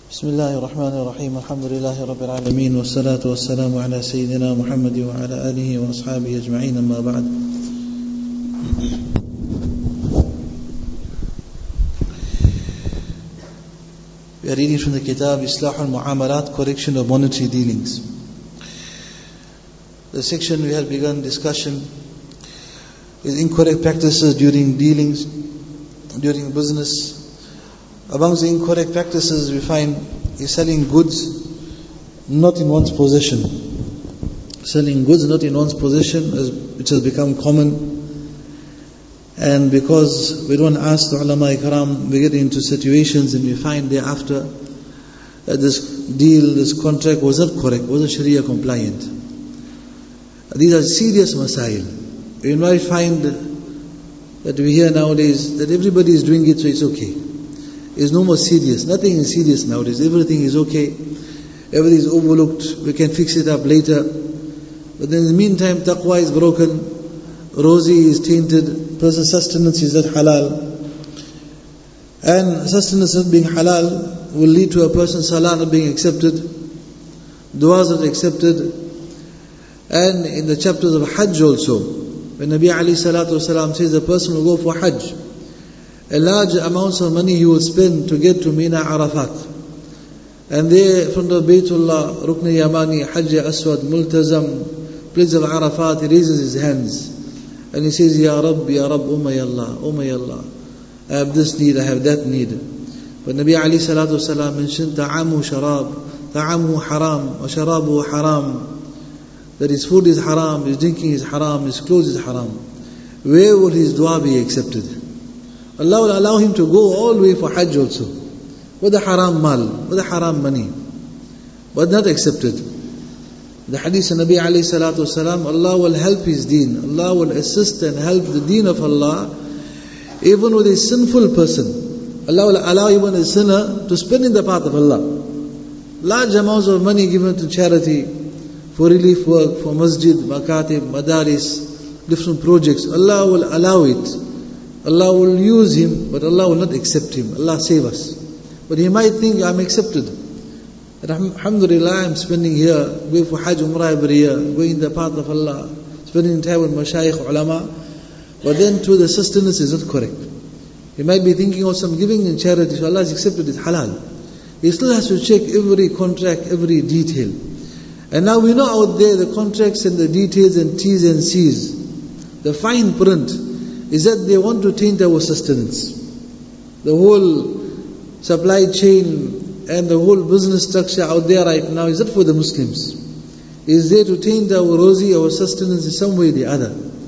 بسم الله الرحمن الرحيم الحمد لله رب العالمين والصلاة والسلام على سيدنا محمد وعلى آله وأصحابه أجمعين أما بعد. We are reading from the Kitab Islah al-Mu'amalat, correction of monetary dealings. The section we had begun discussion is incorrect practices during dealings, during business. Amongst the incorrect practices we find is selling goods not in one's possession. Selling goods not in one's possession, which has become common. And because we don't ask the ulama ikram, we get into situations and we find thereafter that this deal, this contract was not correct, wasn't Sharia compliant. These are serious masail. You might find that we hear nowadays that everybody is doing it, so it's okay. It's no more serious. Nothing is serious nowadays. Everything is okay. Everything is overlooked. We can fix it up later. But then in the meantime, taqwa is broken. Rozi is tainted. Person's sustenance is not halal. And sustenance not being halal will lead to a person's salah not being accepted. Du'as not accepted. And in the chapters of Hajj also, when Nabi alayhi salatu wasalam says the person will go for Hajj, a large amounts of money he will spend to get to Mina Arafat. And there, in front of Baytullah, Rukn Yamani, Hajj Aswad, Multazam, place of Arafat, he raises his hands. And he says, Ya Rabb, oh my Allah, I have this need, I have that need. But Nabi alayhi salatu wasalam mentioned, Ta'amu sharab, ta'amu haram, wa sharabu haram. That his food is haram, his drinking is haram, his clothes is haram. Where will his dua be accepted? Allah will allow him to go all the way for Hajj also, with the haram mal, with the haram money, but not accepted. The hadith of Nabi alayhi salatu wasalam, Allah will help his deen, Allah will assist and help the deen of Allah, even with a sinful person. Allah will allow even a sinner to spend in the path of Allah. Large amounts of money given to charity, for relief work, for masjid, makatib, madaris, different projects. Allah will allow it. Allah will use him, but Allah will not accept him. Allah save us. But he might think, I'm accepted. Alhamdulillah, I'm spending here, going for Hajj, Umrah every year, going in the path of Allah, spending time with mashayikh, ulama. But then too, the sustenance is not correct. He might be thinking of some giving in charity, so Allah has accepted it, halal. He still has to check every contract, every detail. And now we know out there the contracts and the details and T's and C's, the fine print, is that they want to taint our sustenance. The whole supply chain and the whole business structure out there right now is not for the Muslims. It is there to taint our rozi, our sustenance in some way or the other.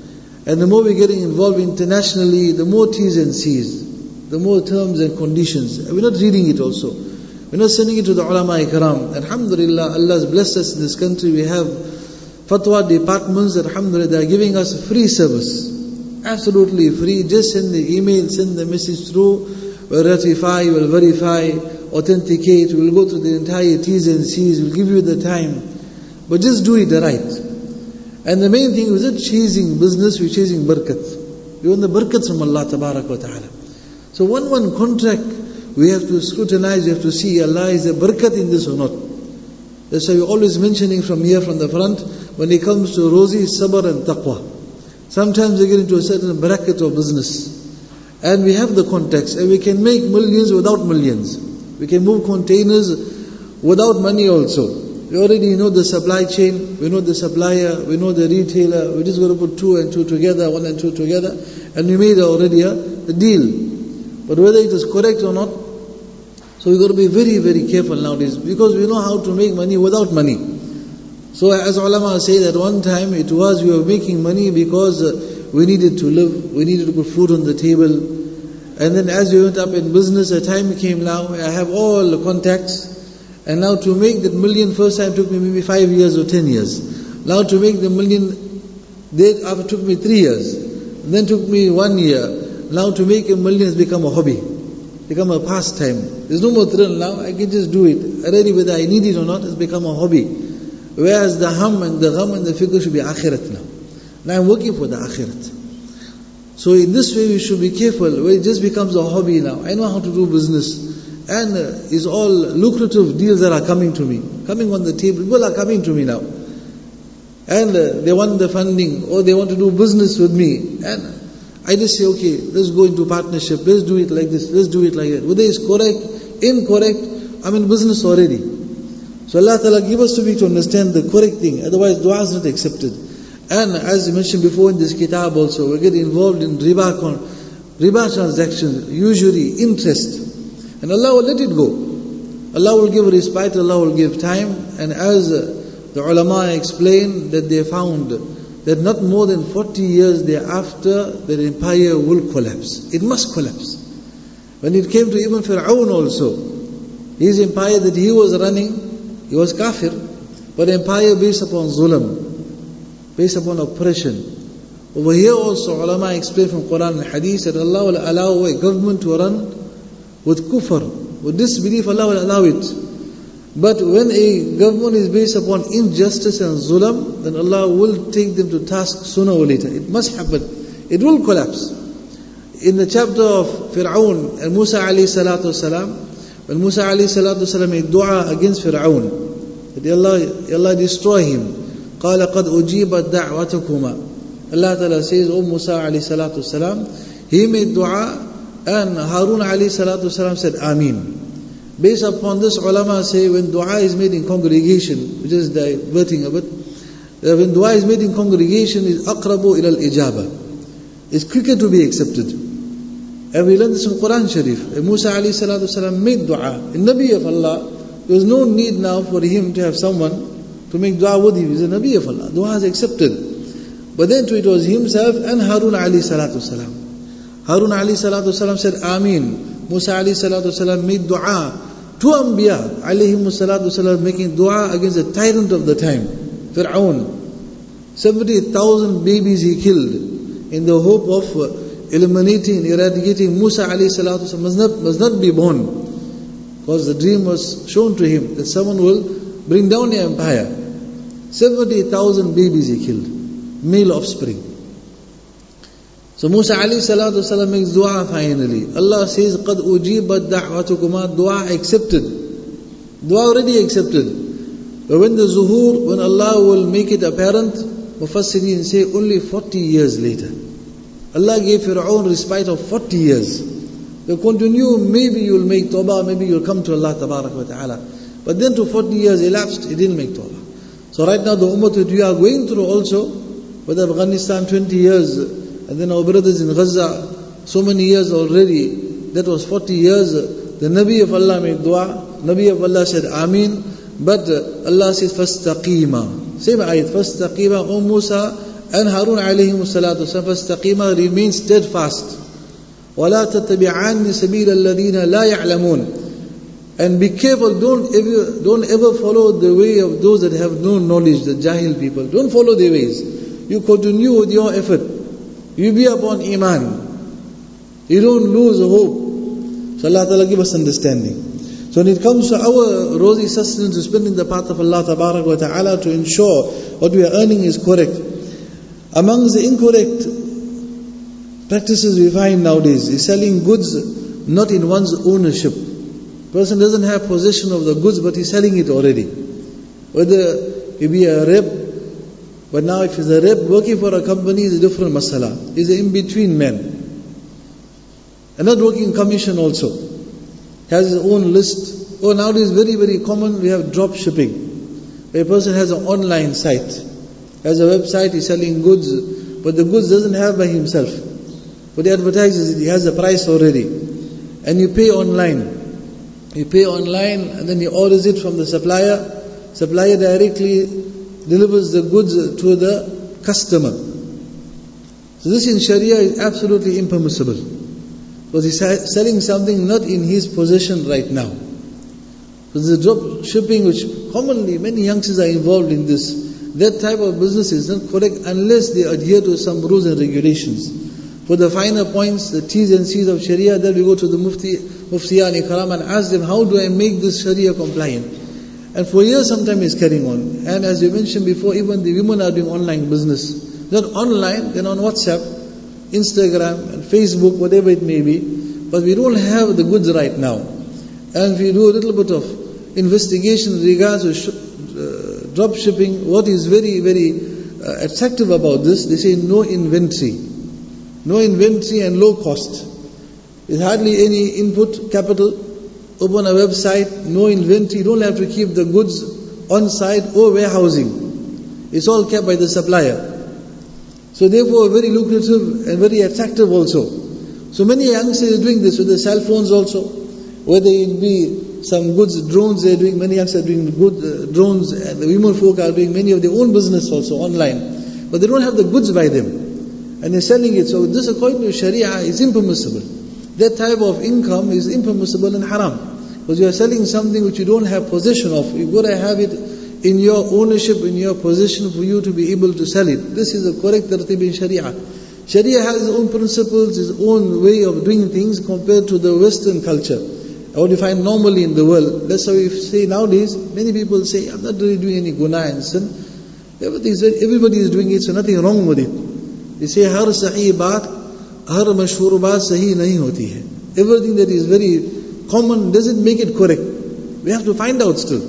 And the more we're getting involved internationally, the more T's and C's, the more terms and conditions. And we're not reading it also. We're not sending it to the ulama ikram. Alhamdulillah, Allah has blessed us in this country. We have fatwa departments that alhamdulillah, they are giving us free service. Absolutely free. Just send the email, send the message through. We'll ratify, we'll verify, authenticate. We'll go through the entire T's and C's. We'll give you the time. But just do it right. And the main thing is not chasing business, we're chasing barakat. We want the barakat from Allah tabarak wa ta'ala. So one contract, we have to scrutinize, we have to see, Allah, is there barakat in this or not? That's why we're always mentioning from here, from the front, when it comes to rozi, sabr and taqwa. Sometimes we get into a certain bracket of business. And we have the contacts. And we can make millions without millions. We can move containers without money also. We already know the supply chain. We know the supplier. We know the retailer. We just got to put 2 and 2 together, 1 and 2 together. And we made already a deal. But whether it is correct or not. So we've got to be very, very careful nowadays. Because we know how to make money without money. So as ulama say that one time it was we were making money because we needed to live, we needed to put food on the table. And then as we went up in business, a time came now, I have all the contacts. And now to make that million, first time took me maybe 5 years or 10 years. Now to make the million, it took me 3 years. And then took me 1 year. Now to make a million has become a hobby, become a pastime. There's no more thrill now, I can just do it. Already whether I need it or not, it's become a hobby. Whereas the hum and the gham and the fikr should be akhirat now. Now I'm working for the akhirat. So in this way we should be careful, where it just becomes a hobby now. I know how to do business. And it's all lucrative deals that are coming to me, coming on the table. People are coming to me now. And they want the funding, or they want to do business with me. And I just say, okay, let's go into partnership, let's do it like this, let's do it like that. Whether it's correct, incorrect, I'm in business already. So Allah Ta'ala give us to be to understand the correct thing, otherwise dua is not accepted. And as I mentioned before in this kitab also, we get involved in riba transactions, usually interest. And Allah will let it go. Allah will give respite, Allah will give time. And as the ulama explained, that they found that not more than 40 years thereafter, the empire will collapse. It must collapse. When it came to even Fir'aun also, his empire that he was running, he was kafir, but empire based upon zulam, based upon oppression. Over here also, ulama explain from Quran and Hadith that Allah will allow a government to run with kufr, with disbelief. Allah will allow it. But when a government is based upon injustice and zulam, then Allah will take them to task sooner or later. It must happen. It will collapse. In the chapter of Fir'aun and Musa alayhi salatu wasalam, when Musa alayhi salatu wasalam made dua against Fir'aun, that Allah destroy him. قَالَ قَدْ أُجِيبَتْ دَعْوَتُكُمَا. Allah Ta'ala says, O Musa alayhi salatu wasalam, he made dua, and Harun alayhi salatu wasalam said, Ameen. Based upon this, ulama say, when dua is made in congregation, which is diverting a bit, when dua is made in congregation, is aqrabu ila al-ijaba. It's quicker to be accepted. And we learn this in Quran Sharif. Musa alayhi salatu wasalam made dua. In Nabi of Allah, there was no need now for him to have someone to make dua with him. He's a Nabi of Allah. Dua is accepted. But then it was himself and Harun alayhi salatu wasalam. Harun alayhi salatu wasalam said, Ameen. Musa alayhi salatu wasalam made dua. Two Anbiya alayhi salatu wasalam making dua against the tyrant of the time, Fir'aun. 70,000 babies he killed in the hope of eliminating, eradicating Musa alayhi salatu wasalam must not be born. Because the dream was shown to him that someone will bring down the empire. 70,000 babies he killed, male offspring. So Musa alayhi salatu wasalam makes dua finally. Allah says, قَدْ أُجِيبَتْ دَعْوَتُكُمَا. Dua accepted. Dua already accepted. But when the zuhur, when Allah will make it apparent, Mufassirin say only 40 years later. Allah gave Fir'aun respite of 40 years. They continue, maybe you'll make tawbah, maybe you'll come to Allah tabarak wa ta'ala. But then to 40 years elapsed, he didn't make tawbah. So right now the ummah that we are going through also, whether Afghanistan 20 years, and then our brothers in Gaza, so many years already, that was 40 years. The Nabi of Allah made dua, Nabi of Allah said Ameen, but Allah says فَاسْتَقِيمًا. Same ayat, فَاسْتَقِيمًا. O Musa and Harun alayhi salatu wasalam, فَاسْتَقِيمًا, remain steadfast. وَلَا تَتَّبِعَانِ سَبِيلَ الَّذِينَ لَا يَعْلَمُونَ. And be careful, don't ever follow the way of those that have no knowledge, the jahil people. Don't follow their ways. You continue with your effort. You be upon Iman. You don't lose hope. So Allah Ta'ala give us understanding. So when it comes to our rosy sustenance, to spend in the path of Allah Ta'ala to ensure what we are earning is correct. Amongst the incorrect practices we find nowadays is selling goods not in one's ownership. Person doesn't have possession of the goods, but he's selling it already. Whether he be a rep, but now if he's a rep working for a company, it's a different masala. He's an in-between man. And not working commission also. He has his own list. Oh, nowadays very, very common, we have drop shipping. A person has an online site. Has a website, he's selling goods, but the goods doesn't have by himself. But he advertises it, he has the price already. And you pay online. You pay online and then he orders it from the supplier. Supplier directly delivers the goods to the customer. So this in Sharia is absolutely impermissible. Because he's selling something not in his possession right now. So the drop shipping, which commonly many youngsters are involved in this, that type of business is not correct unless they adhere to some rules and regulations. For the finer points, the T's and C's of Sharia, then we go to the Muftiyan Ikram and ask them, how do I make this Sharia compliant? And for years sometimes it's carrying on. And as we mentioned before, even the women are doing online business. Not online, then on WhatsApp, Instagram and Facebook, whatever it may be. But we don't have the goods right now. And if you do a little bit of investigation in regards to drop shipping, what is very, very attractive about this, they say no inventory. No inventory and low cost. There's hardly any input, capital. Open a website, no inventory, you don't have to keep the goods on site or warehousing. It's all kept by the supplier. So therefore very lucrative and very attractive also. So many youngsters are doing this with the cell phones also. Whether it be some goods, drones they're doing, many youngsters are doing good drones, and the women folk are doing many of their own business also online. But they don't have the goods by them. And they're selling it. So this according to Sharia is impermissible. That type of income is impermissible and haram. Because you are selling something which you don't have possession of. You've got to have it in your ownership, in your possession for you to be able to sell it. This is the correct tartib in Sharia. Sharia has its own principles, its own way of doing things compared to the Western culture. What you find normally in the world. That's how we say nowadays, many people say, I'm not really doing any guna and sin. Everybody is doing it, so nothing wrong with it. They say, har sahi baat, har mashhoor baat sahi nahi hoti hai. Everything that is very common doesn't make it correct. We have to find out still.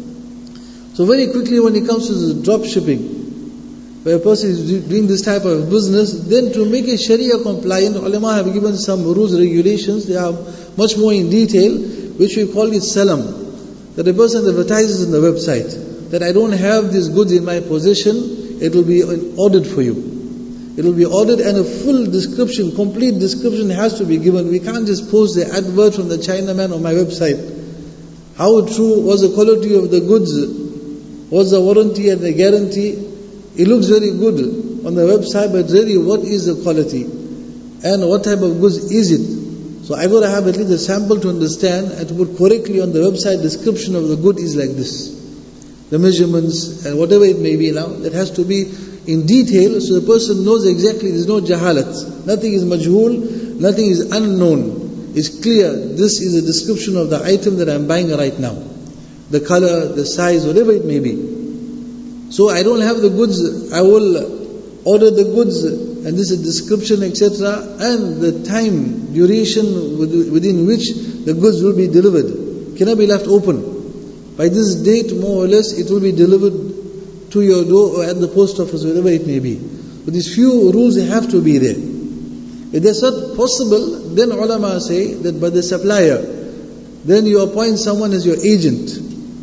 So very quickly when it comes to the drop shipping, where a person is doing this type of business, then to make it Sharia compliant, ulama have given some rules, regulations. They are much more in detail, which we call it salam. That a person advertises on the website that I don't have these goods in my possession, it will be ordered for you. It will be ordered, and a full description, complete description has to be given. We can't just post the advert from the Chinaman on my website. How true was the quality of the goods? What's the warranty and the guarantee? It looks very good on the website, but really what is the quality? And what type of goods is it? So I got to have at least a sample to understand and to put correctly on the website description of the good is like this. The measurements and whatever it may be now, that has to be in detail so the person knows exactly, there's no jahalat. Nothing is majhul, nothing is unknown. It's clear, this is a description of the item that I'm buying right now. The color, the size, whatever it may be. So I don't have the goods, I will order the goods, and this is description, etc. and the time, duration within which the goods will be delivered. Cannot be left open. By this date, more or less, it will be delivered to your door or at the post office, wherever it may be. But these few rules have to be there. If that's not possible, then ulama say that by the supplier, then you appoint someone as your agent.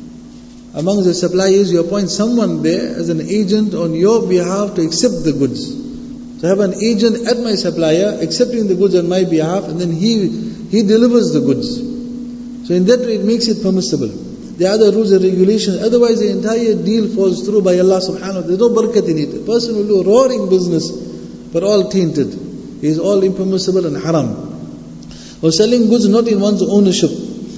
Among the suppliers, you appoint someone there as an agent on your behalf to accept the goods. So I have an agent at my supplier accepting the goods on my behalf, and then he delivers the goods. So in that way it makes it permissible. There are other rules and regulations, otherwise the entire deal falls through by Allah subhanahu wa ta'ala. There's no barakat in it. A person will do roaring business, but all tainted. It is all impermissible and haram. Or selling goods not in one's ownership.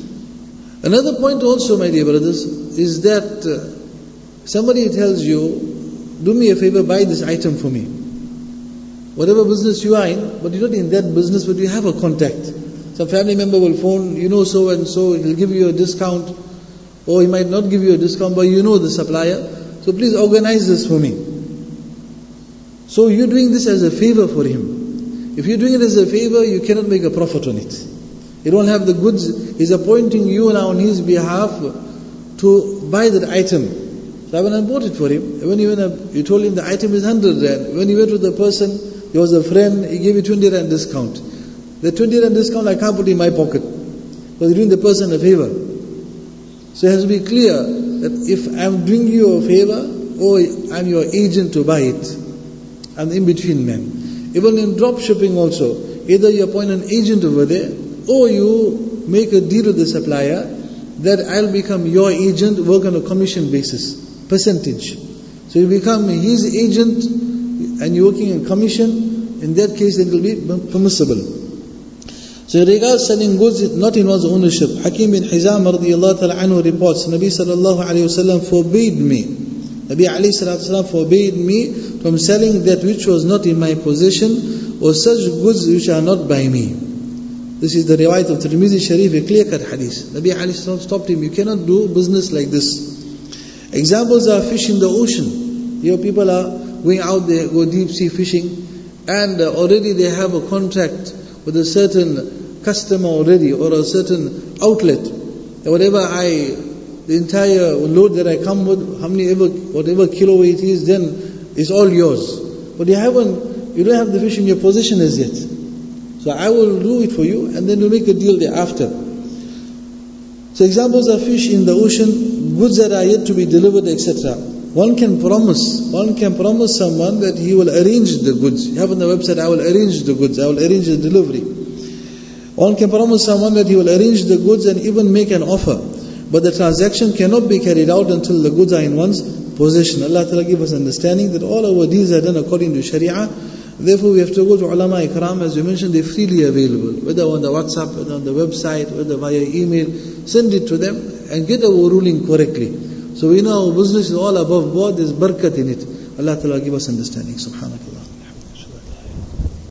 Another point also, my dear brothers, is that somebody tells you, do me a favor, buy this item for me. Whatever business you are in, but you're not in that business, but you have a contact. Some family member will phone, you know so and so, he'll give you a discount, or he might not give you a discount, but you know the supplier, so please organize this for me. So you're doing this as a favor for him. If you're doing it as a favor, you cannot make a profit on it. You don't have the goods, he's appointing you now on his behalf to buy that item. So I went and bought it for him. When you told him the item is 100 rand. When you went to the person, he was a friend, he gave you 20 rand discount. The 20 rand discount I can't put in my pocket, because you're doing the person a favor. So it has to be clear that if I'm doing you a favor, or I'm your agent to buy it, I'm the in-between man. Even in drop shipping also, either you appoint an agent over there, or you make a deal with the supplier that I'll become your agent, work on a commission basis, percentage. So you become his agent and you're working on commission, in that case it will be permissible. So in regards selling goods not in one's ownership, Hakim bin Hizam radiyallahu ta'ala anhu reports, Nabi sallallahu alayhi wa sallam forbade me, Nabi alayhi salatu wasalam forbade me from selling that which was not in my possession, or such goods which are not by me. This is the riwayat of Tirmidhi Sharif, a clear-cut hadith. Nabi alayhi salam stopped him, you cannot do business like this. Examples are fish in the ocean. Here people are going out there, go deep sea fishing, and already they have a contract with a certain customer already, or a certain outlet. the entire load that I come with, whatever kilo weight is, then it's all yours. But you don't have the fish in your possession as yet. So I will do it for you, and then we'll make a deal thereafter. So examples of fish in the ocean, goods that are yet to be delivered, etc. One can promise someone that he will arrange the goods. You have on the website, I will arrange the goods, I will arrange the delivery. One can promise someone that he will arrange the goods and even make an offer. But the transaction cannot be carried out until the goods are in one's possession. Allah Ta'ala give us understanding that all our deeds are done according to Sharia. Therefore we have to go to ulama ikram, as we mentioned, they're freely available. Whether on the WhatsApp, whether on the website, whether via email, send it to them and get our ruling correctly. So we know our business is all above board, there's barakat in it. Allah Ta'ala give us understanding. Subhanakallah.